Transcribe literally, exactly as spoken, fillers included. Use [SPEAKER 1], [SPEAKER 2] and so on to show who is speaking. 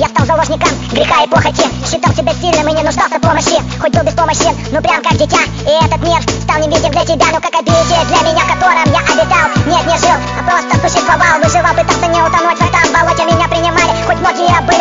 [SPEAKER 1] я стал заложником греха и похоти. Считал себя сильным и не нуждался в помощи, хоть был беспомощен, ну прям как дитя. И этот мир стал невидим для тебя, ну как обидеть для меня, в котором я обитал. Нет, не жил, а просто существовал, выживал, пытался не утонуть в этом болоте. Меня принимали, хоть многие были